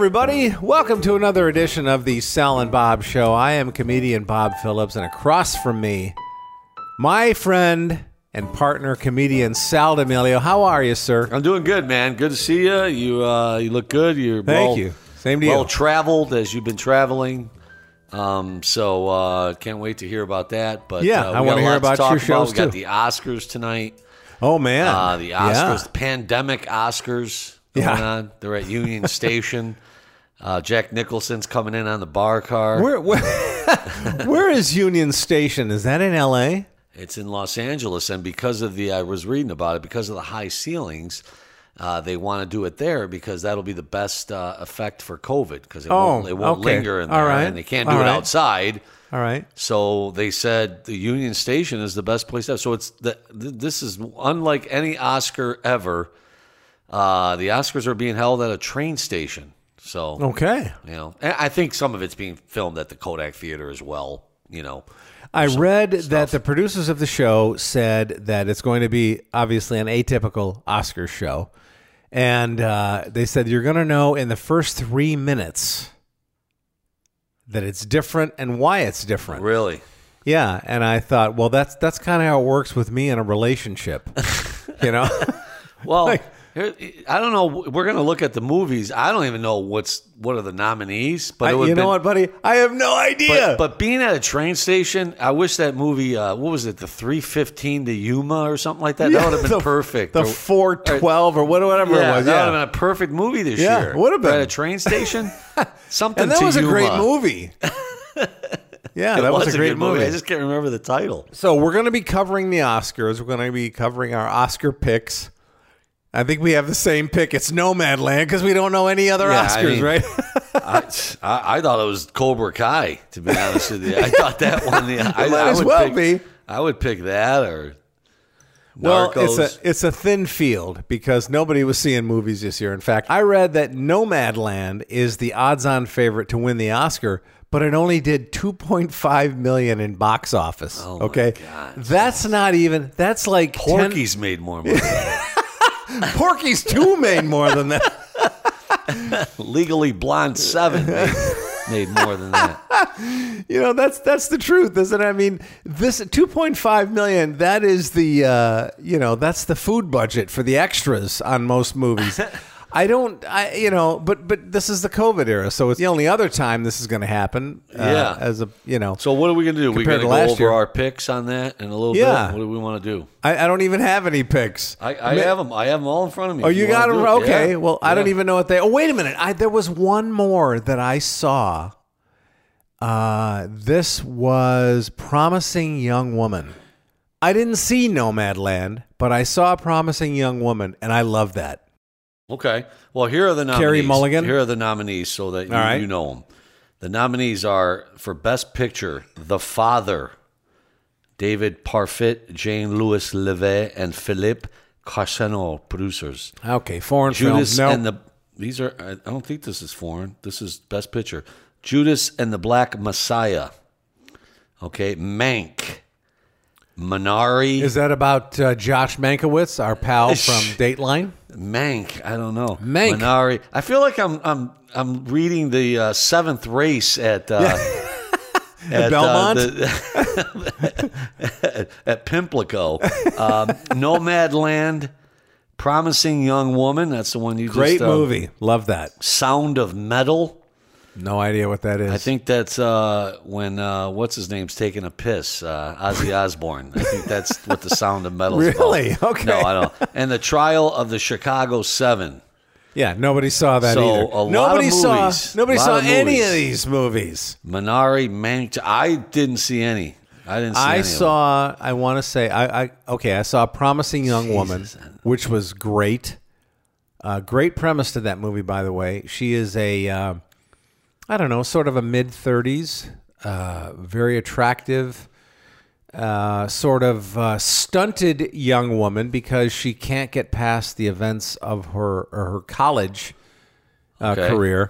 everybody. Welcome to another edition of the Sal and Bob Show. I am comedian Bob Phillips, and across from me, my friend and partner, comedian Sal D'Amelio. How are you, sir? I'm doing good, man. Good to see you. You look good. You're Thank you. Same to you. Well traveled as you've been traveling. So can't wait to hear about that. But yeah, I want to hear about your shows too. We got the Oscars tonight. Oh man, the Oscars, the pandemic Oscars going on. They're at Union Station. Jack Nicholson's coming in on the bar car. Where is Union Station? Is that in L.A.? It's in Los Angeles, and because of I was reading about it, because of the high ceilings, they want to do it there because that'll be the best effect for COVID because it won't linger in there, right. and they can't do it outside. All right. So they said the Union Station is the best place to have. So this is unlike any Oscar ever. The Oscars are being held at a train station. So okay, and I think some of it's being filmed at the Kodak Theater as well. I read that the producers of the show said that it's going to be obviously an atypical Oscars show, and they said you're going to know in the first 3 minutes that it's different and why it's different. Really? Yeah, and I thought, well, that's kind of how it works with me in a relationship, Well, I don't know. We're going to look at the movies. I don't even know what are the nominees. But you know what, buddy? I have no idea. But being at a train station, I wish that movie. What was it? The 3:15 to Yuma or something like that. That would have been perfect. The 4:12 or whatever it was. That would have been a perfect movie this year. Would have been at a train station. Something. And that to was Yuma. a great movie. Yeah, that was a great movie. I just can't remember the title. So we're going to be covering the Oscars. We're going to be covering our Oscar picks. I think we have the same pick. It's Nomadland because we don't know any other Oscars, right? I thought it was Cobra Kai, to be honest with you. I thought that one. Might as well be. I would pick that or Well, Narcos. it's a thin field because nobody was seeing movies this year. In fact, I read that Nomadland is the odds-on favorite to win the Oscar, but it only did $2.5 million in box office. Oh okay, my God. that's not even. That's like Porky's made more money. Porky's 2 made more than that. Legally Blonde 7 made more than that. That's the truth, isn't it? I mean, this $2.5 million, that is the that's the food budget for the extras on most movies. But this is the COVID era, so it's the only other time this is going to happen. So what are we going to do? We're going to go over our picks on that in a little bit. What do we want to do? I don't even have any picks. I have them. I have them all in front of me. Oh, you got them? Okay. Yeah. Well, I don't even know what they. Oh, wait a minute. There was one more that I saw. This was Promising Young Woman. I didn't see Nomadland, but I saw Promising Young Woman, and I love that. Okay. Well, here are the nominees. Carey Mulligan? Here are the nominees so that you know them. The nominees are for Best Picture, The Father, David Parfit, Jean-Louis Levet, and Philippe Carsenol, producers. Okay, foreign Judas films. No. and these are, I don't think this is foreign. This is Best Picture. Judas and the Black Messiah. Okay, Mank. Minari. Is that about Josh Mankiewicz, our pal from Dateline? Mank, I don't know. Mank. Minari. I feel like I'm reading the Seventh Race at at Belmont, at Pimlico. Nomadland, Promising Young Woman. That's the one you great just movie. Love that. Sound of Metal. No idea what that is. I think that's when what's his name's taking a piss, Ozzy Osbourne. I think that's what the Sound of Metal is really? about. Okay. No, I don't. And the Trial of the Chicago 7. Yeah, nobody saw that either. Nobody saw any of these movies. Minari, Mank. I didn't see any. I saw Promising Young Woman, which was great. Great premise to that movie, by the way. She is a sort of a mid-30s, very attractive, sort of stunted young woman because she can't get past the events of her college career.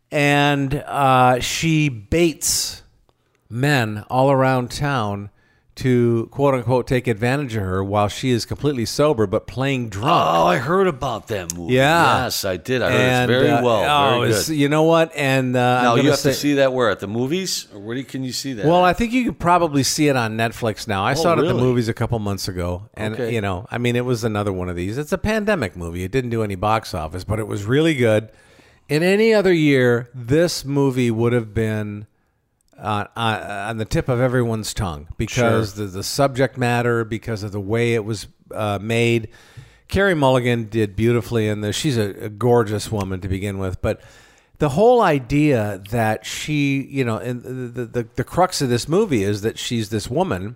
And she baits men all around town to quote unquote take advantage of her while she is completely sober but playing drunk. Oh, I heard about that movie. Yeah. Yes, I did. I heard it's very well. Very good. You know what? And now you have to see that where? At the movies? Or where can you see that? Well, I think you can probably see it on Netflix now. I saw it at the movies a couple months ago. And, it was another one of these. It's a pandemic movie. It didn't do any box office, but it was really good. In any other year, this movie would have been on the tip of everyone's tongue because the subject matter, because of the way it was made. Carey Mulligan did beautifully in this. She's a gorgeous woman to begin with, but the whole idea that she, and the crux of this movie is that she's this woman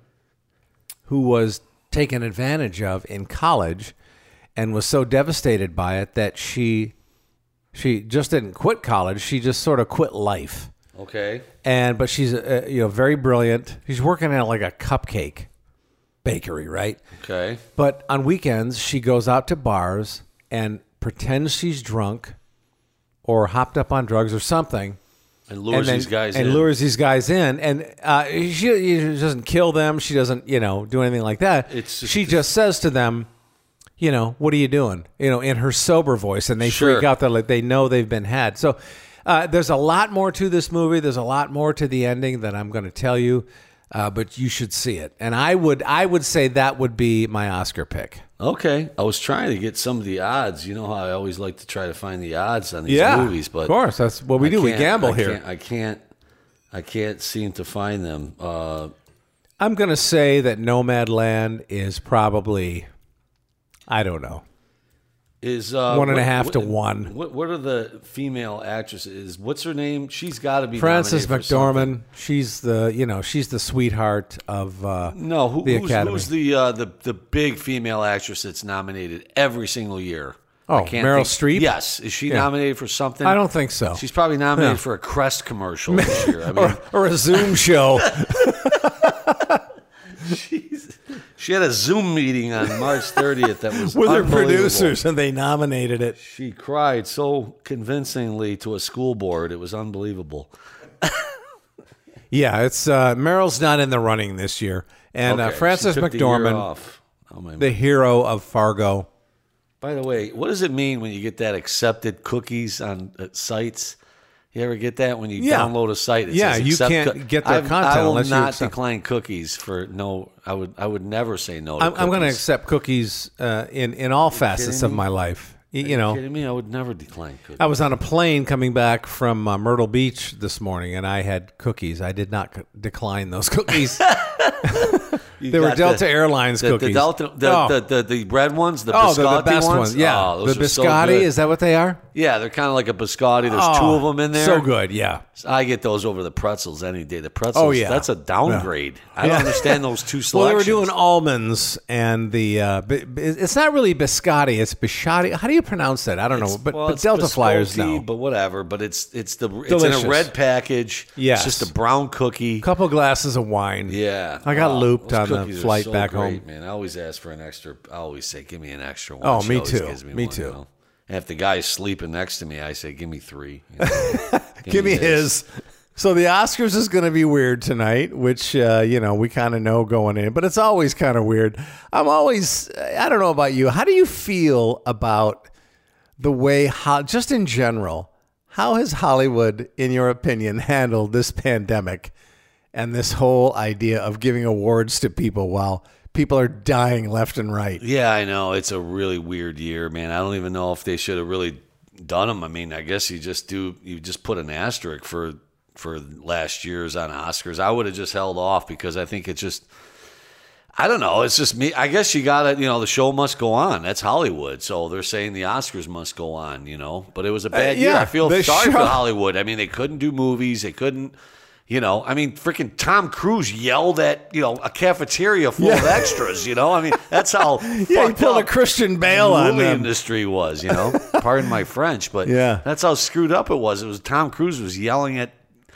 who was taken advantage of in college and was so devastated by it that she just didn't quit college. She just sort of quit life. Okay. But she's very brilliant. She's working at like a cupcake bakery, right? Okay. But on weekends she goes out to bars and pretends she's drunk or hopped up on drugs or something, and lures these guys in. And lures these guys in, and she doesn't kill them. She doesn't do anything like that. She just says to them, what are you doing? In her sober voice, and they freak out. They know they've been had. So. There's a lot more to this movie. There's a lot more to the ending that I'm going to tell you, but you should see it. And I would say that would be my Oscar pick. Okay. I was trying to get some of the odds. You know how I always like to try to find the odds on these movies, but of course that's what we do. We gamble here. I can't seem to find them. I'm going to say that Nomadland is probably, I don't know. Is 1.5 to 1. What are the female actresses? What's her name? She's got to be Frances McDormand. She's the sweetheart of the Academy. Who's the big female actress that's nominated every single year? Oh, Meryl Streep. Yes, is she nominated for something? I don't think so. She's probably nominated for a Crest commercial this year. I mean, or a Zoom show. She had a Zoom meeting on March 30th that was with her producers, and they nominated it. She cried so convincingly to a school board; it was unbelievable. Yeah, it's Meryl's not in the running this year, and Frances McDormand, the hero of Fargo. By the way, what does it mean when you get that accepted cookies on sites? You ever get that when you download a site? It says you can't get their content I will unless not decline cookies for no. I would never say no to cookies. I'm going to accept cookies in all facets of my life. Are you kidding me? I would never decline cookies. I was on a plane coming back from Myrtle Beach this morning, and I had cookies. I did not decline those cookies. They were Delta Airlines cookies. The red ones, the biscotti the best ones. Yeah, the biscotti. So is that what they are? Yeah, they're kind of like a biscotti. There's two of them in there. So good, yeah. I get those over the pretzels any day. The pretzels, that's a downgrade. Yeah. I don't understand those two selections. Well, they were doing almonds and the. It's not really biscotti. It's biscotti. How do you pronounce that? I don't know. But Delta Flyers know. But whatever. But it's in a red package. Yes. It's just a brown cookie. Couple glasses of wine. Yeah. I got looped on the flight back home. Man, I always ask for an extra. I always say, give me an extra one. Oh, me too. Me too. You know? And if the guy's sleeping next to me, I say, give me 3. Give me his. So the Oscars is going to be weird tonight, which, we kind of know going in, but it's always kind of weird. I don't know about you. How do you feel about the way, just in general, how has Hollywood, in your opinion, handled this pandemic and this whole idea of giving awards to people while people are dying left and right? Yeah, I know. It's a really weird year, man. I don't even know if they should have really done them. I mean, I guess you just put an asterisk for last year's on Oscars. I would have just held off because I think it's just, I don't know. It's just me. I guess you got to, the show must go on. That's Hollywood. So they're saying the Oscars must go on, But it was a bad year. I feel sorry for Hollywood. I mean, they couldn't do movies. They couldn't. Freaking Tom Cruise yelled at, a cafeteria full of extras, I mean, that's how he pulled a Christian Bale on them. The movie industry was, Pardon my French, but that's how screwed up it was. It was Tom Cruise was yelling at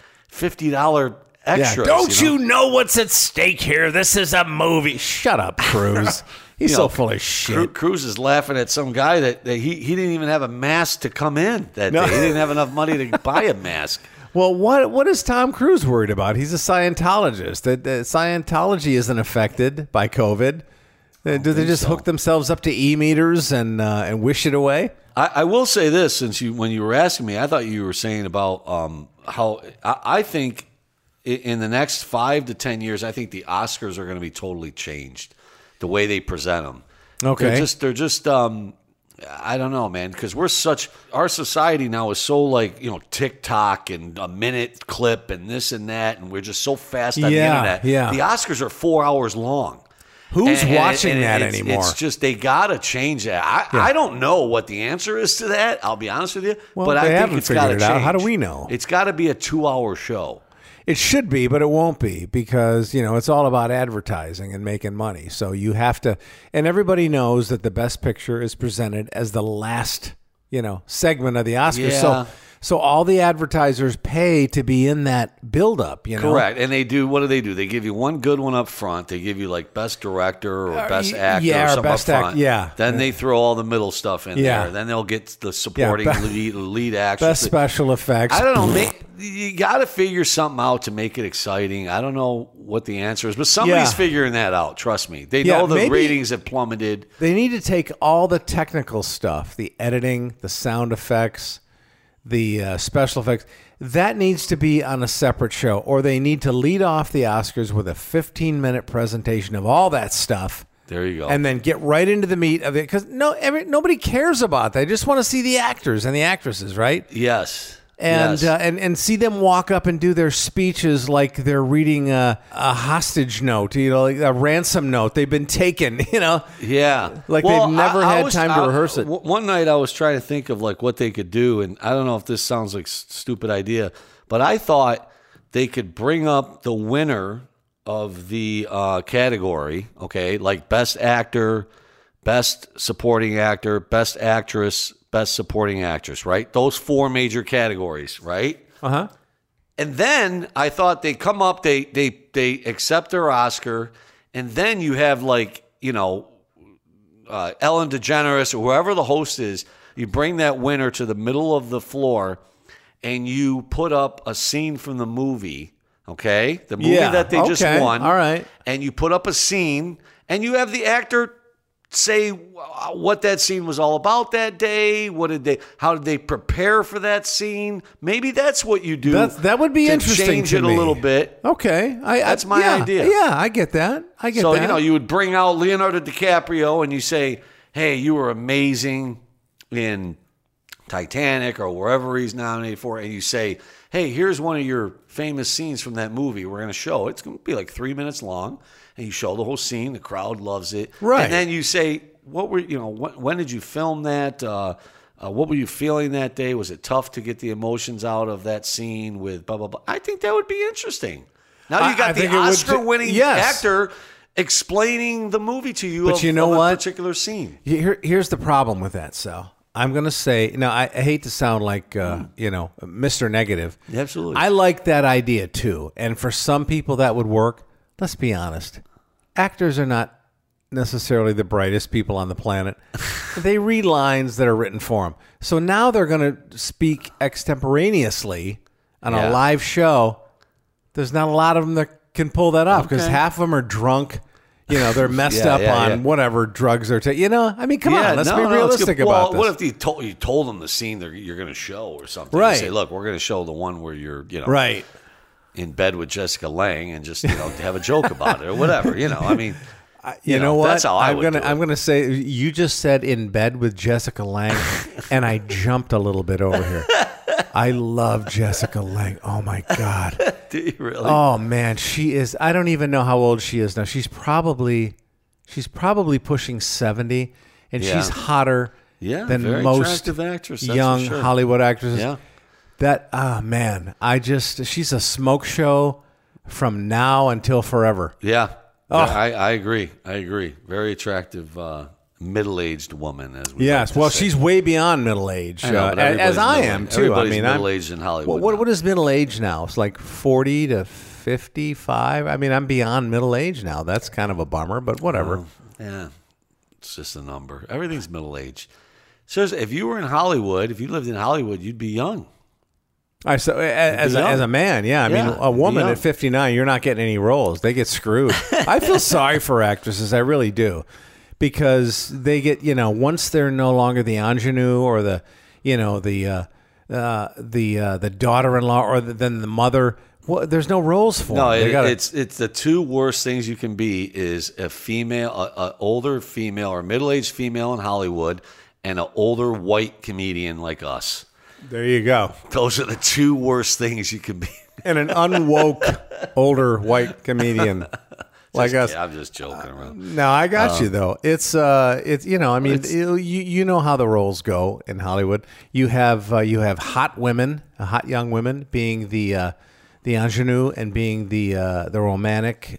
$50 extras. Don't you know what's at stake here? This is a movie. Shut up, Cruise. He's so full of shit. Cruise is laughing at some guy that he didn't even have a mask to come in that day. He didn't have enough money to buy a mask. Well, what is Tom Cruise worried about? He's a Scientologist. Scientology isn't affected by COVID. Do they just hook themselves up to e-meters and wish it away? I will say this, since when you were asking me, I thought you were saying about how I think in the next 5 to 10 years, I think the Oscars are going to be totally changed, the way they present them. Okay. They're just I don't know, man, because our society now is so like, TikTok and a minute clip and this and that, and we're just so fast on the internet. Yeah. The Oscars are 4 hours long. Who's watching that anymore? It's just they got to change that. I don't know what the answer is to that. I'll be honest with you. Well, but they I think it's got to change. How do we know? It's got to be a 2-hour show. It should be, but it won't be because, it's all about advertising and making money. So you have to, and everybody knows that the Best Picture is presented as the last, segment of the Oscars. Yeah. So all the advertisers pay to be in that buildup, Correct. And they do, what do? They give you one good one up front. They give you like Best Director or Best Actor or something up front. Then they throw all the middle stuff in there. Then they'll get the supporting lead actors. Best special effects. I don't know. You got to figure something out to make it exciting. I don't know what the answer is, but somebody's figuring that out. Trust me. They know the ratings have plummeted. They need to take all the technical stuff, the editing, the sound effects, the special effects, that needs to be on a separate show, or they need to lead off the Oscars with a 15-minute presentation of all that stuff. There you go. And then get right into the meat of it, because nobody cares about that. They just want to see the actors and the actresses, right? Yes. And see them walk up and do their speeches like they're reading a hostage note, like a ransom note. They've been taken, Yeah. Like they've never had time to rehearse it. One night I was trying to think of like what they could do, and I don't know if this sounds like a stupid idea, but I thought they could bring up the winner of the category, okay, like Best Actor, Best Supporting Actor, Best Actress, Best Supporting Actress, right? Those 4 major categories, right? Uh-huh. And then I thought they come up, they accept their Oscar, and then you have like, Ellen DeGeneres or whoever the host is, you bring that winner to the middle of the floor and you put up a scene from the movie, okay? The movie that they just won. All right. And you put up a scene and you have the actor say what that scene was all about that day. How did they prepare for that scene? Maybe that's what you do. That would be interesting. Change it a little bit. Okay, that's my idea. Yeah, I get that. So you would bring out Leonardo DiCaprio and you say, "Hey, you were amazing in Titanic or wherever he's nominated for," and you say, "Hey, here's one of your famous scenes from that movie. We're going to show. It's going to be like 3 minutes long." And you show the whole scene. The crowd loves it. Right. And then you say, when did you film that? What were you feeling that day? Was it tough to get the emotions out of that scene with blah, blah, blah? I think that would be interesting. Now you got the Oscar-winning actor explaining the movie to you of a particular scene. Here's the problem with that, Sal. I'm going to say, now I hate to sound like, Mr. Negative. Absolutely. I like that idea too. And for some people that would work. Let's be honest. Actors are not necessarily the brightest people on the planet. They read lines that are written for them. So now they're going to speak extemporaneously on a live show. There's not a lot of them that can pull that off because half of them are drunk. They're messed up on whatever drugs they're taking. I mean, come on, let's be realistic about this. What if you told them the scene you're going to show or something? Right. You say, look, we're going to show the one where you're, right. in bed with Jessica Lange and just have a joke about it or whatever. I mean, you know what? That's how I'm gonna say you just said in bed with Jessica Lange, and I jumped a little bit over here. I love Jessica Lange. Oh my God! Do you really? Oh man, she is. I don't even know how old she is now. She's probably pushing 70, and she's hotter than most actress, young Hollywood actresses. Yeah. Man, she's a smoke show from now until forever. Yeah. I agree. Very attractive middle-aged woman. She's way beyond middle-aged, as I am too. Everybody's middle-aged in Hollywood. What is middle-aged now? It's like 40 to 55. I mean, I'm beyond middle-aged now. That's kind of a bummer, but whatever. Yeah, it's just a number. Everything's middle-aged. Seriously, if you were in Hollywood, if you lived in Hollywood, you'd be young. So as a man, yeah. I mean, a woman at 59, you're not getting any roles. They get screwed. I feel sorry for actresses. I really do. Because they get, once they're no longer the ingenue or the daughter-in-law or then the mother, well, there's no roles for them. It's the two worst things you can be is a female, an older female or middle-aged female in Hollywood and an older white comedian like us. There you go. Those are the two worst things you can be. And an unwoke older white comedian. Like us. I'm just joking around. No, I got you though. It's you know how the roles go in Hollywood. You have hot women, hot young women being the ingenue and being the romantic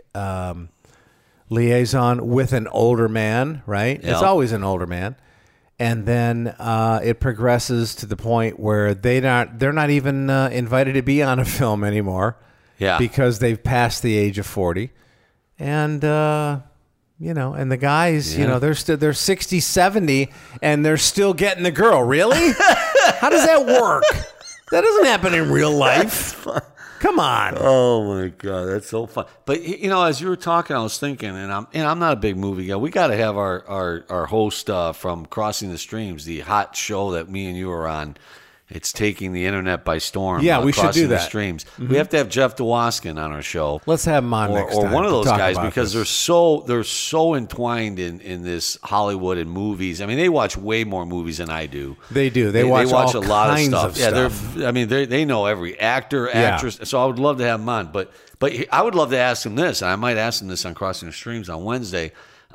liaison with an older man, right? Yep. It's always an older man. And then it progresses to the point where they're not even invited to be on a film anymore. Yeah. Because they've passed the age of 40. And, and the guys, they're 60, 70, and they're still getting the girl. Really? How does that work? That doesn't happen in real life. Come on. Oh, my God. That's so fun. But, as you were talking, I was thinking, and I'm not a big movie guy. We got to have our host from Crossing the Streams, the hot show that me and you are on. It's taking the internet by storm. Yeah, we should do that. Streams. Mm-hmm. We have to have Jeff DeWaskin on our show. Let's have him on next time. Or one of those guys because they're so entwined in this Hollywood and movies. I mean, they watch way more movies than I do. They do. They watch all a lot of stuff. Yeah, they know every actor, actress. Yeah. So I would love to have him on. But I would love to ask him this, and I might ask him this on Crossing the Streams on Wednesday.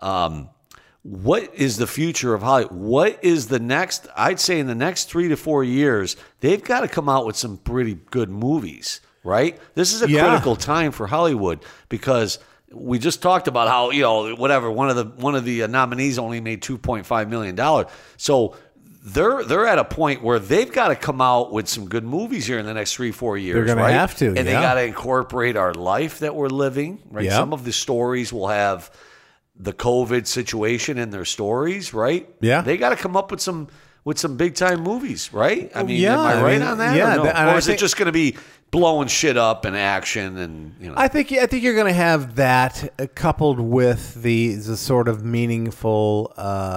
What is the future of Hollywood? What is the next? I'd say in the next 3 to 4 years, they've got to come out with some pretty good movies, right? This is a critical time for Hollywood because we just talked about how one of the nominees only made $2.5 million. So they're at a point where they've got to come out with some good movies here in the next 3-4 years. They're going to have to, and they got to incorporate our life that we're living, right? Yep. Some of the stories will have the COVID situation in their stories, right? Yeah. They got to come up with some big time movies, right? I mean, am I right on that? Yeah. Or, no? Or is it just going to be blowing shit up and action and I think you're going to have that coupled with the sort of meaningful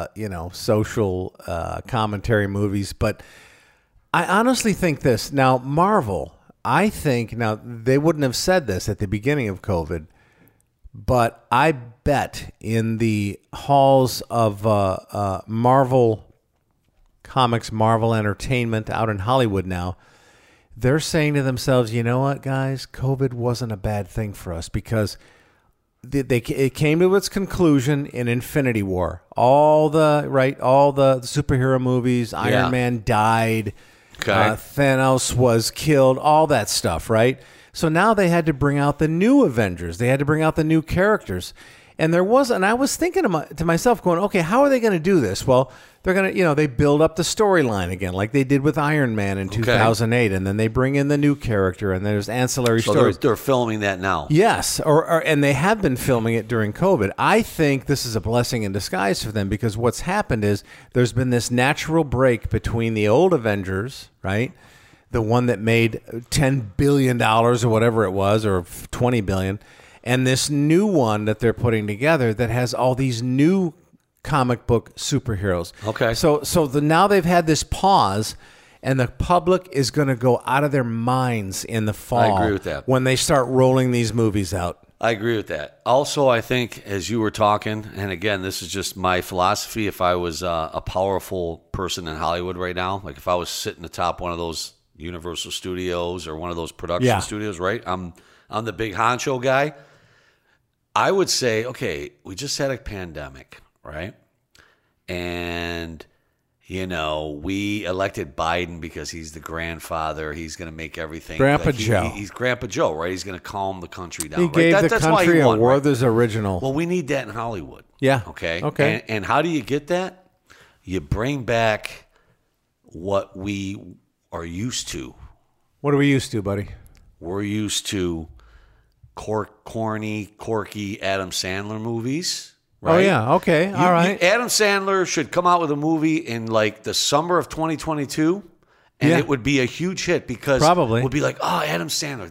social commentary movies, but I honestly think this. Now, Marvel, they wouldn't have said this at the beginning of COVID. But I bet in the halls of Marvel Comics, Marvel Entertainment out in Hollywood now, they're saying to themselves, you know what, guys, COVID wasn't a bad thing for us because it came to its conclusion in Infinity War. All the superhero movies, Iron Man died, Thanos was killed, all that stuff, right? So now they had to bring out the new Avengers. They had to bring out the new characters. And I was thinking to myself going, okay, how are they going to do this? Well, they're going to, they build up the storyline again like they did with Iron Man in 2008. And then they bring in the new character and there's ancillary stories. They're filming that now. Yes. And they have been filming it during COVID. I think this is a blessing in disguise for them because what's happened is there's been this natural break between the old Avengers, right? The one that made $10 billion or whatever it was, or $20 billion, and this new one that they're putting together that has all these new comic book superheroes. Okay. So now they've had this pause, and the public is going to go out of their minds in the fall. I agree with that. When they start rolling these movies out. I agree with that. Also, I think as you were talking, and again, this is just my philosophy, if I was a powerful person in Hollywood right now, like if I was sitting atop one of those Universal Studios or one of those production studios, right? I'm the big honcho guy. I would say, okay, we just had a pandemic, right? And, we elected Biden because he's the grandfather. He's going to make everything. Grandpa Joe. He's Grandpa Joe, right? He's going to calm the country down. He gave the country a Werther's original. Well, we need that in Hollywood. Yeah. Okay. And how do you get that? You bring back what we are used to. What are we used to, buddy? We're used to corny, quirky Adam Sandler movies. Right? Oh, yeah. Okay. All right. Adam Sandler should come out with a movie in like the summer of 2022, and it would be a huge hit because Probably. it would be like, oh, Adam Sandler,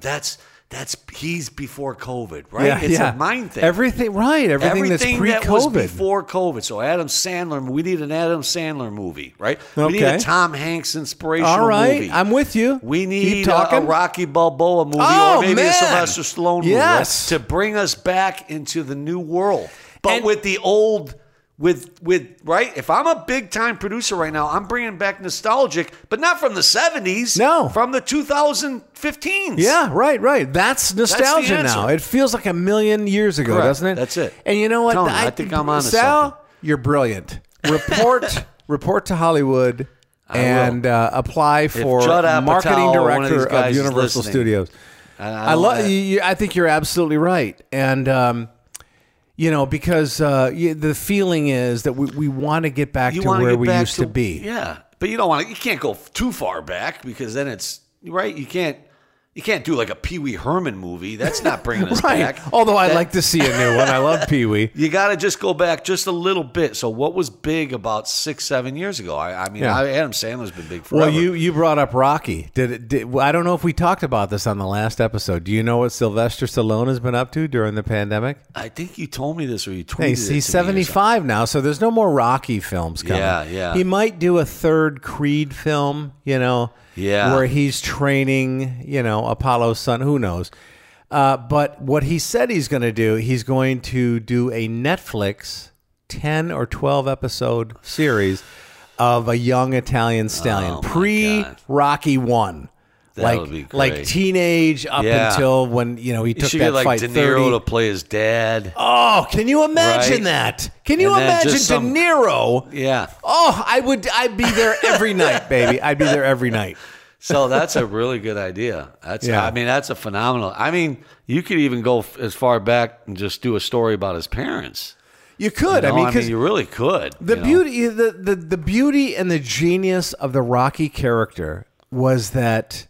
he's before COVID, right? It's a mind thing. Everything that's pre-COVID. That was before COVID. So Adam Sandler, we need an Adam Sandler movie, right? We need Okay. a Tom Hanks inspirational All right, movie. I'm with you. We need Keep talking. a Rocky Balboa movie Oh, or maybe man. a Sylvester Stallone movie, Yes. right? To bring us back into the new world. But And- with the old... With right, if I'm a big time producer right now, I'm bringing back nostalgic, but not from the 70s. No. From the 2015s. Yeah, right. That's nostalgia answer. now. It feels like a million years ago, Correct. doesn't it? That's it. And you know what? Tony, I think I'm onto Sal, something. you're brilliant. Report to Hollywood and apply for Judd Apatow marketing or one of these director of guys is Universal listening, Studios. I love. I think you're absolutely right, and because the feeling is that we want to get back to where we used to be. Yeah, but you don't want to. You can't go too far back because then it's right. You can't do like a Pee Wee Herman movie. That's not bringing us Right. back. Although I'd like to see a new one. I love Pee Wee. You got to just go back just a little bit. So what was big about 6-7 years ago? Adam Sandler's been big forever. Well, you brought up Rocky. I don't know if we talked about this on the last episode. Do you know what Sylvester Stallone has been up to during the pandemic? I think you told me this or you tweeted it to me. He's 75 now, so there's no more Rocky films coming. Yeah. He might do a third Creed film, where he's training, Apollo's son. Who knows? But what he said he's going to do, he's going to do a Netflix 10 or 12 episode series of a young Italian stallion, pre-Rocky 1. That would be great. Like teenage up until when he took should that get like fight. De Niro 30. to play his dad. Oh, can you imagine Right? that? Can you And then imagine just De Niro? Yeah. Oh, I'd be there every night, baby. I'd be there every night. So that's a really good idea. That's Yeah. that's a phenomenal. You could even go as far back and just do a story about his parents. You could. Because you really could. the beauty, the beauty and the genius of the Rocky character was that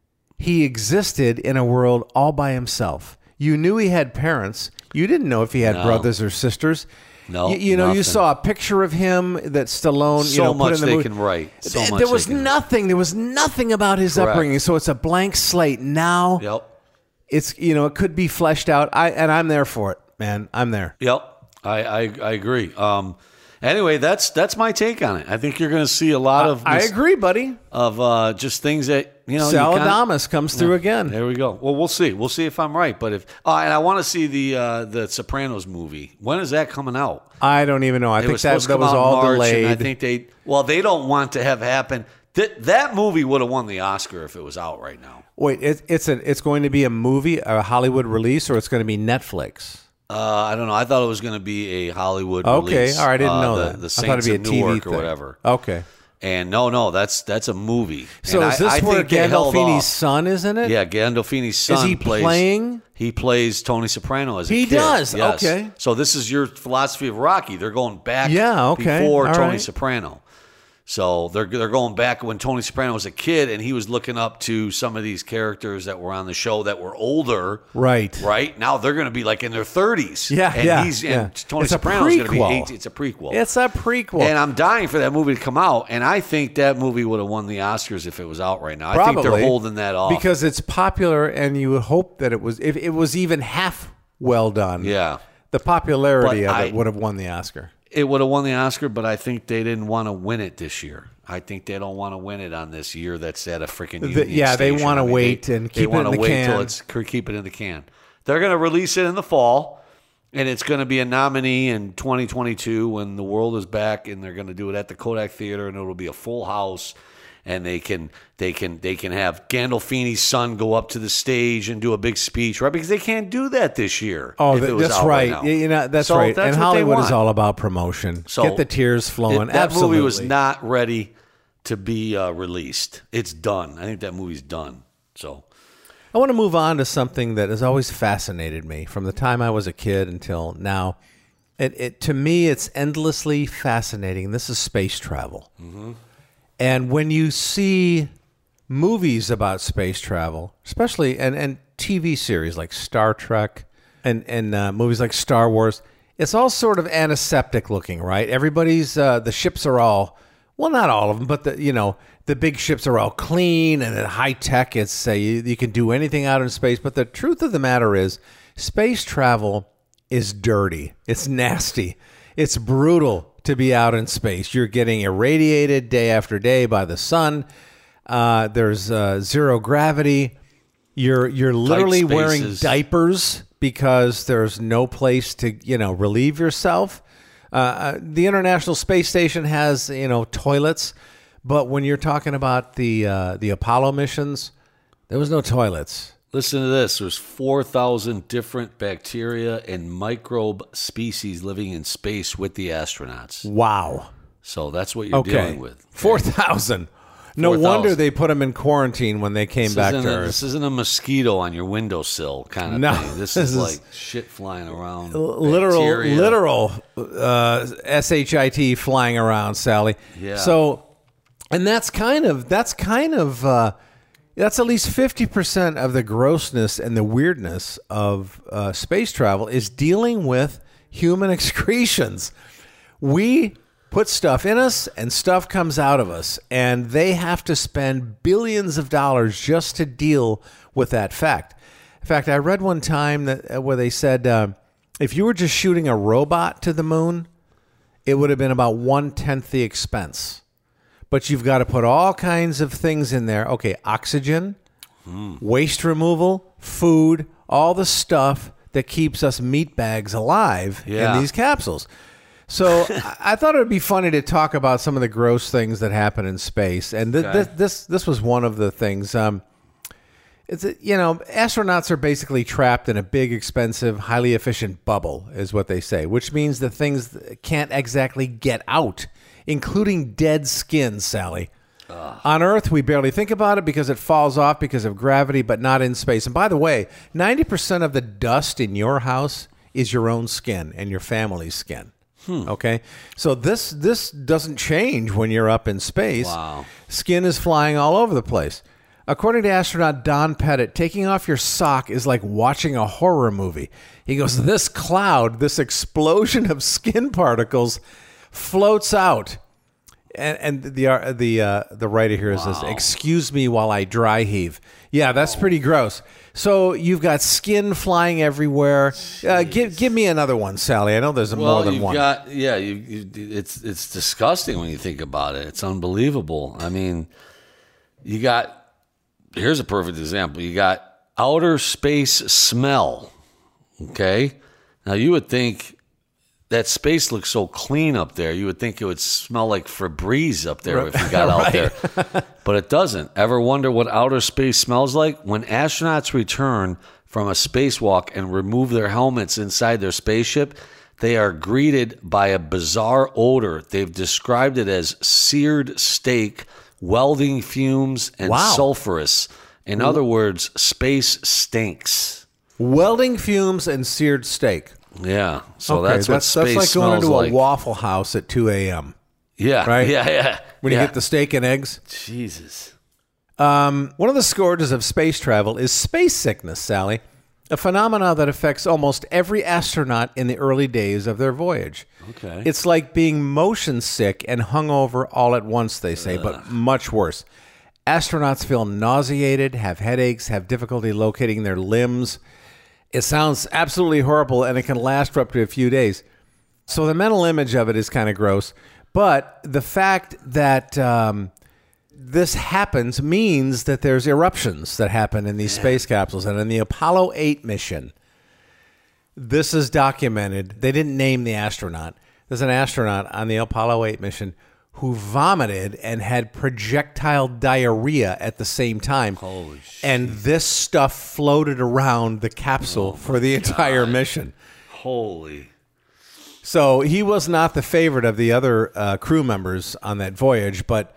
he existed in a world all by himself. You knew he had parents. You didn't know if he had brothers or sisters. No, you nothing. saw a picture of him that Stallone, So put much in the they movie. can write. So much There was they can- nothing. There was nothing about his Correct. upbringing. So it's a blank slate. Now Yep. it's it could be fleshed out. I'm there for it, man. I'm there. Yep. I agree. Anyway, that's my take on it. I think you're going to see a lot of I agree, buddy. of just things that Saladamas comes through again. There we go. Well, we'll see. We'll see if I'm right. But if and I want to see the Sopranos movie. When is that coming out? I don't even know. I think that was come out in all March, delayed. And I think they don't want to have happen. That movie would have won the Oscar if it was out right now. Wait, it's going to be a movie, a Hollywood release, or it's going to be Netflix? I don't know. I thought it was going to be a Hollywood Okay, release. all right, I didn't know that. The I thought it'd Saints be a of TV Newark thing. or whatever. Okay. And no, that's a movie. So And is this I where think they held Gandolfini's off. son is in it? Yeah, Gandolfini's son he plays. playing? He plays Tony Soprano as a He kid. does? Yes. Okay. So this is your philosophy of Rocky. They're going back. Yeah, okay. Before All Tony right. Soprano. So they're going back when Tony Soprano was a kid, and he was looking up to some of these characters that were on the show that were older. Right. Right now they're going to be like in their 30s. Yeah, and yeah, He's, yeah. And Tony It's a Soprano's going to be prequel. 18. It's a prequel. It's a prequel. And I'm dying for that movie to come out, and I think that movie would have won the Oscars if it was out right now. I think they're holding that off because it's popular, and you would hope that if it was even half well done. Yeah. The popularity But of it would have won the Oscar. It would have won the Oscar, but I think they didn't want to win it this year. I think they don't want to win it on this year that's at a freaking Union Yeah, they Station. want to wait they and keep it wanna in the wait can. till it's keep it in the can. They're going to release it in the fall, and it's going to be a nominee in 2022 when the world is back, and they're going to do it at the Kodak Theater, and it'll be a full house. And they can have Gandolfini's son go up to the stage and do a big speech, right? Because they can't do that this year. Oh, if it was that's out right. now. That's So right. that's And what they Hollywood is want. all about promotion. So Get the tears flowing. That Absolutely. movie was not ready to be released. It's done. I think that movie's done. So I want to move on to something that has always fascinated me from the time I was a kid until now. To me, it's endlessly fascinating. This is space travel. Mm-hmm. And when you see movies about space travel, especially and TV series like Star Trek and movies like Star Wars, it's all sort of antiseptic looking, right? Everybody's the ships are all Well, not all of them, but the big ships are all clean and high tech. It's you can do anything out in space. But the truth of the matter is, space travel is dirty. It's nasty. It's brutal to be out in space. You're getting irradiated day after day by the sun. There's zero gravity. You're literally wearing diapers because there's no place to relieve yourself. The International Space Station has toilets, but when you're talking about the Apollo missions, there was no toilets. Listen to this. There's 4,000 different bacteria and microbe species living in space with the astronauts. Wow. So that's what you're dealing with. 4,000. No 4,000. Wonder they put them in quarantine when they came back to Earth. This isn't a mosquito on your windowsill kind of thing. This is like shit flying around. Literal SHIT flying around, Sally. Yeah. So, and that's at least 50% of the grossness and the weirdness of space travel is dealing with human excretions. We put stuff in us and stuff comes out of us, and they have to spend billions of dollars just to deal with that fact. In fact, I read one time where they said if you were just shooting a robot to the moon, it would have been about 1/10 the expense. But you've got to put all kinds of things in there. Okay, oxygen, waste removal, food, all the stuff that keeps us meatbags alive in these capsules. So I thought it would be funny to talk about some of the gross things that happen in space. And this was one of the things. Astronauts are basically trapped in a big, expensive, highly efficient bubble, is what they say, which means that things can't exactly get out, including dead skin, Sally. On Earth, we barely think about it because it falls off because of gravity, but not in space. And by the way, 90% of the dust in your house is your own skin and your family's skin. Okay, so this doesn't change when you're up in space. Wow. Skin is flying all over the place. According to astronaut Don Pettit, taking off your sock is like watching a horror movie. He goes, this cloud, this explosion of skin particles floats out. And the writer here says, excuse me while I dry heave. Yeah, that's pretty gross. So you've got skin flying everywhere. Give me another one, Sally. I know there's more than one. It's disgusting when you think about it. It's unbelievable. I mean, here's a perfect example. You got outer space smell. Okay? Now you would think that space looks so clean up there. You would think it would smell like Febreze up there if you got out there. But it doesn't. Ever wonder what outer space smells like? When astronauts return from a spacewalk and remove their helmets inside their spaceship, they are greeted by a bizarre odor. They've described it as seared steak, welding fumes, and sulfurous. In other words, space stinks. Welding fumes and seared steak. Yeah, so that's what space that's like smells going like. into a Waffle House at 2 a.m. Yeah, right? Yeah. When you get the steak and eggs. Jesus. One of the scourges of space travel is space sickness, Sally, a phenomenon that affects almost every astronaut in the early days of their voyage. Okay. It's like being motion sick and hungover all at once, they say, but much worse. Astronauts feel nauseated, have headaches, have difficulty locating their limbs. It sounds absolutely horrible, and it can last for up to a few days. So the mental image of it is kind of gross. But the fact that this happens means that there's eruptions that happen in these space capsules. And in the Apollo 8 mission, this is documented. They didn't name the astronaut. There's an astronaut on the Apollo 8 mission who vomited and had projectile diarrhea at the same time. Holy shit. And this stuff floated around the capsule for the entire mission. Holy. So he was not the favorite of the other crew members on that voyage, but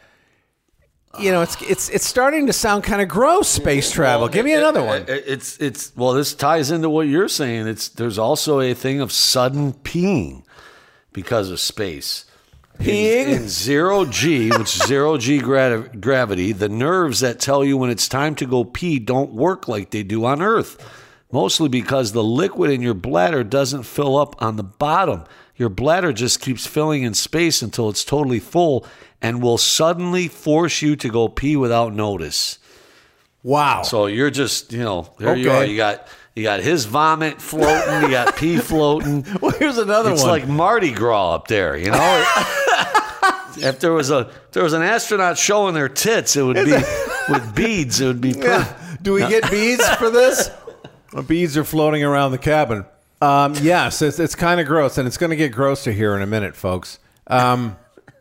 it's starting to sound kind of gross, space travel. Give me another one. This ties into what you're saying. There's also a thing of sudden peeing because of space. In zero G, which is zero G gravity, the nerves that tell you when it's time to go pee don't work like they do on Earth. mostly because the liquid in your bladder doesn't fill up on the bottom. Your bladder just keeps filling in space until it's totally full and will suddenly force you to go pee without notice. Wow. So you're just, there you are. You got his vomit floating. You got pee floating. Well, here's another one. It's like Mardi Gras up there, If there was an astronaut showing their tits, it would be with beads. It would be perfect. Do we get beads for this? Beads are floating around the cabin. Yes, it's kind of gross, and it's going to get grosser here in a minute, folks. How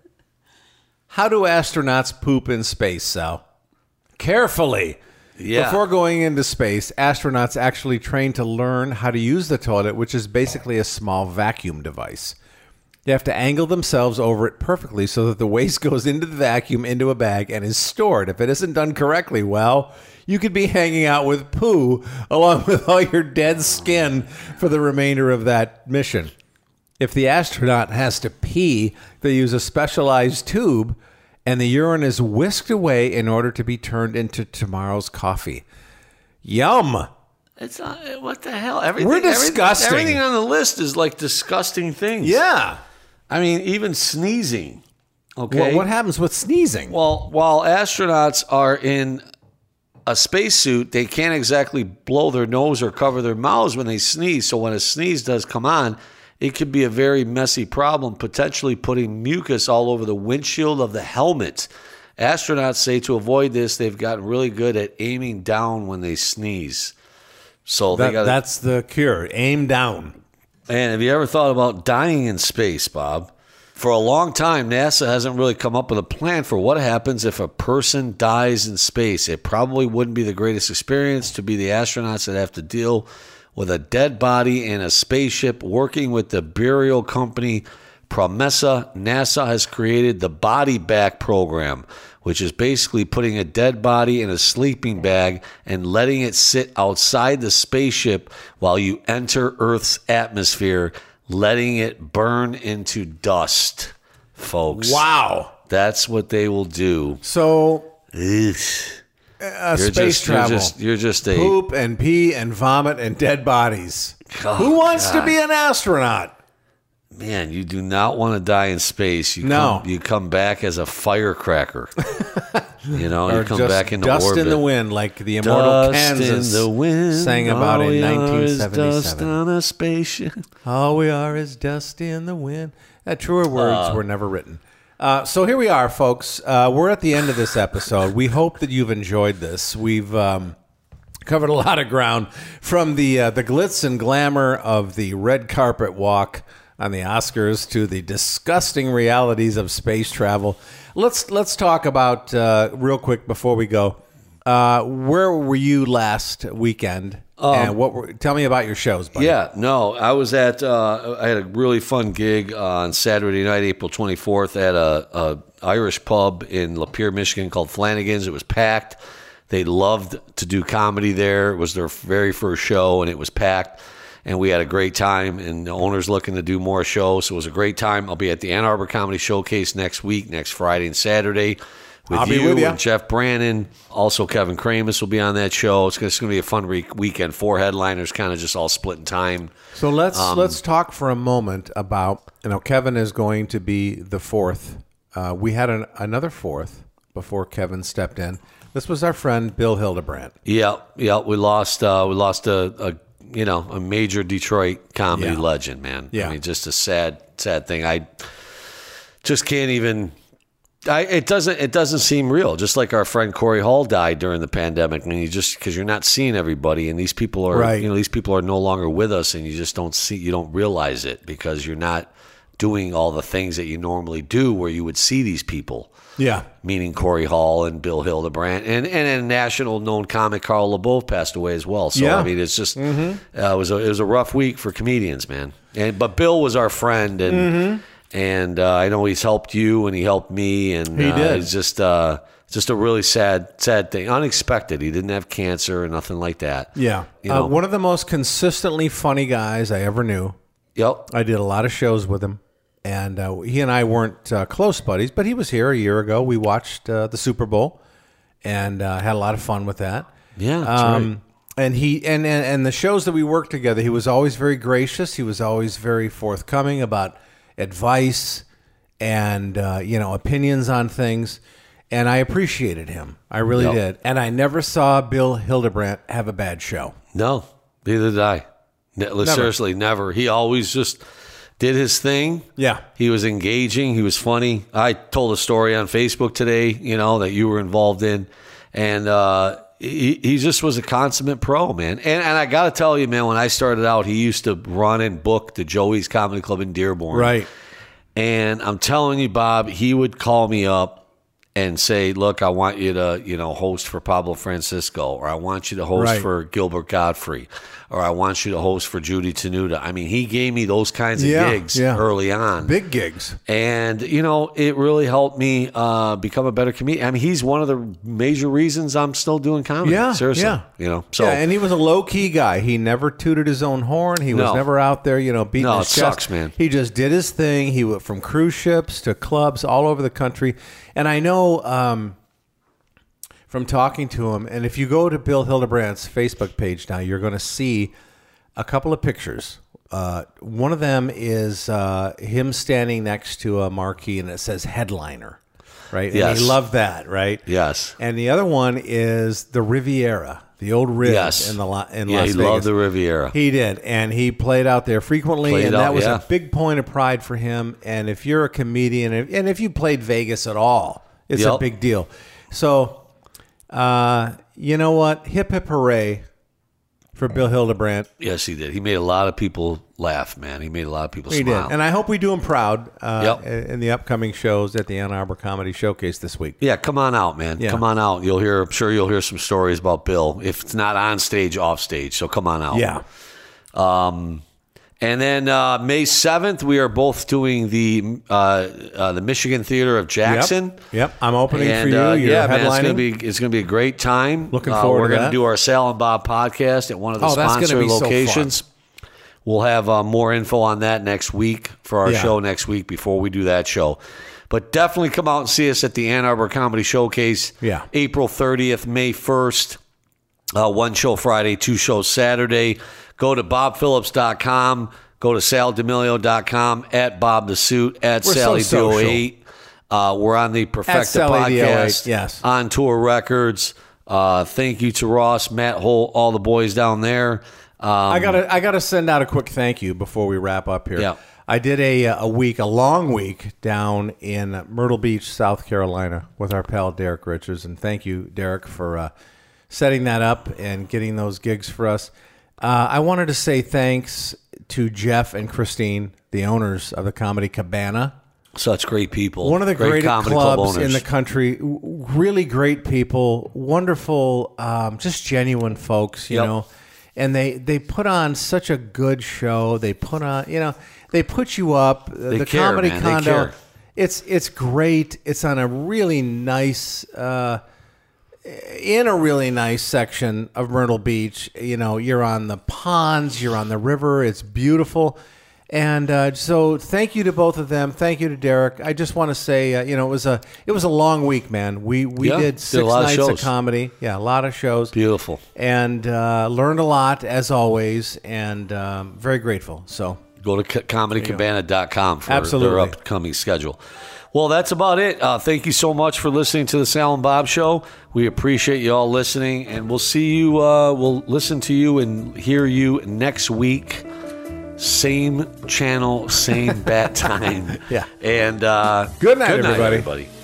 do astronauts poop in space, Sal? Carefully. Yeah. Before going into space, astronauts actually train to learn how to use the toilet, which is basically a small vacuum device. They have to angle themselves over it perfectly so that the waste goes into the vacuum into a bag and is stored. If it isn't done correctly, well, you could be hanging out with poo along with all your dead skin for the remainder of that mission. If the astronaut has to pee, they use a specialized tube, and the urine is whisked away in order to be turned into tomorrow's coffee. Yum! It's not, what the hell? We're disgusting. Everything on the list is like disgusting things. Yeah. I mean, even sneezing. Okay. Well, what happens with sneezing? Well, while astronauts are in a spacesuit, they can't exactly blow their nose or cover their mouths when they sneeze. So when a sneeze does come on, it could be a very messy problem, potentially putting mucus all over the windshield of the helmet. Astronauts say to avoid this, they've gotten really good at aiming down when they sneeze. So that's the cure. Aim down. And have you ever thought about dying in space, Bob? For a long time, NASA hasn't really come up with a plan for what happens if a person dies in space. It probably wouldn't be the greatest experience to be the astronauts that have to deal with a dead body in a spaceship. Working with the burial company Promessa, NASA has created the Body Back program, which is basically putting a dead body in a sleeping bag and letting it sit outside the spaceship while you enter Earth's atmosphere, letting it burn into dust, folks. Wow. That's what they will do. So, space travel. You're just a poop and pee and vomit and dead bodies. Oh, who wants to be an astronaut? Man, you do not want to die in space. You come back as a firecracker. You come back into dust orbit. In the wind, like the immortal Dust Kansas in the wind. sang about in 1977. Dust on a spaceship. All we are is dust in the wind. Truer words were never written. So here we are, folks. We're at the end of this episode. We hope that you've enjoyed this. We've covered a lot of ground, from the glitz and glamour of the red carpet walk on the Oscars to the disgusting realities of space travel. Let's talk about real quick before we go. Where were you last weekend? And tell me about your shows, buddy. Yeah, no, I was at I had a really fun gig on Saturday night, April 24th, at a Irish pub in Lapeer, Michigan called Flanagan's. It was packed. They loved to do comedy there. It was their very first show, and it was packed. And we had a great time, and the owner's looking to do more shows, so it was a great time. I'll be at the Ann Arbor Comedy Showcase next week, next Friday and Saturday, with you and Jeff Brannon. Also, Kevin Kramus will be on that show. It's going to be a fun weekend. 4 headliners, kind of just all split in time. So let's talk for a moment about, Kevin is going to be the 4th. We had another 4th before Kevin stepped in. This was our friend Bill Hildebrandt. Yeah, we lost a major Detroit comedy legend, man. Yeah. I mean, just a sad thing. I just can't even. It doesn't seem real. Just like our friend Corey Hall died during the pandemic. I mean, because you're not seeing everybody, and these people are, these people are no longer with us, and you just you don't realize it because you're not doing all the things that you normally do where you would see these people. Yeah. Meaning Corey Hall and Bill Hildebrandt, and a national known comic, Carl LeBeouf, passed away as well. So I mean, it's just it was a rough week for comedians, man. But Bill was our friend, and I know he's helped you and he helped me, and he did. It's just a really sad thing, unexpected. He didn't have cancer or nothing like that. Yeah, one of the most consistently funny guys I ever knew. Yep, I did a lot of shows with him. And he and I weren't close buddies, but he was here a year ago. We watched the Super Bowl and had a lot of fun with that. Yeah, that's right. And the shows that we worked together, he was always very gracious. He was always very forthcoming about advice and opinions on things. And I appreciated him. I really did. And I never saw Bill Hildebrandt have a bad show. No, neither did I. Seriously, never. He always just did his thing. Yeah. He was engaging. He was funny. I told a story on Facebook today, that you were involved in. And he just was a consummate pro, man. And I got to tell you, man, when I started out, he used to run and book the Joey's Comedy Club in Dearborn. Right. And I'm telling you, Bob, he would call me up and say, look, I want you to, host for Pablo Francisco, or I want you to host for Gilbert Godfrey, or I want you to host for Judy Tenuta. I mean, he gave me those kinds of gigs early on. Big gigs. And, it really helped me become a better comedian. I mean, he's one of the major reasons I'm still doing comedy. Yeah, seriously. Yeah. And he was a low-key guy. He never tooted his own horn. He was never out there, beating his chest. Sucks, man. He just did his thing. He went from cruise ships to clubs all over the country. And I know from talking to him, and if you go to Bill Hildebrandt's Facebook page now, you're going to see a couple of pictures. One of them is him standing next to a marquee, and it says headliner, right? Yes. And he loved that, right? Yes. And the other one is the Riviera, the old Riv in Las Vegas. He loved the Riviera. He did, and he played out there frequently, that was a big point of pride for him. And if you're a comedian, and if you played Vegas at all, it's a big deal. So, you know what? Hip, hip, hooray for Bill Hildebrandt. Yes, he did. He made a lot of people laugh, man. He made a lot of people smile. He did. And I hope we do him proud in the upcoming shows at the Ann Arbor Comedy Showcase this week. Yeah, come on out, man. Yeah. Come on out. I'm sure you'll hear some stories about Bill. If it's not on stage, off stage. So come on out. Yeah. And then May 7th, we are both doing the Michigan Theater of Jackson. Yep. I'm opening for you. You're headlining. Man, it's gonna be a great time. Looking forward to that. We're gonna do our Sal and Bob podcast at one of the sponsor locations. So we'll have more info on that next week for our show next week before we do that show. But definitely come out and see us at the Ann Arbor Comedy Showcase. Yeah. April 30th, May 1st. One show Friday, 2 shows Saturday. Go to bobphillips.com. Go to saldemilio.com, at Bob the Suit, at Sally D08. We're on the Perfecta podcast. Yes. On Tour Records. Thank you to Ross, Matt Holt, all the boys down there. I gotta send out a quick thank you before we wrap up here. Yeah. I did a long week down in Myrtle Beach, South Carolina, with our pal Derek Richards, and thank you, Derek, for setting that up and getting those gigs for us. I wanted to say thanks to Jeff and Christine, the owners of the Comedy Cabana. Such great people. One of the greatest clubs in the country. Really great people. Wonderful, just genuine folks, you know. And they put on such a good show. They put on, they put you up. The Comedy Condo. It's great. It's on a really nice in a really nice section of Myrtle Beach. You're on the ponds, you're on the river. It's beautiful. And so thank you to both of them. Thank you to Derek. I just want to say, it was a long week, man. We did 6 nights of comedy. Yeah, a lot of shows. Beautiful. And learned a lot, as always, and very grateful. So go to comedycabana.com for their upcoming schedule. Well, that's about it. Thank you so much for listening to the Sal and Bob Show. We appreciate you all listening, and we'll see you. We'll listen to you and hear you next week. Same channel, same bat time. Yeah. And good night, everybody.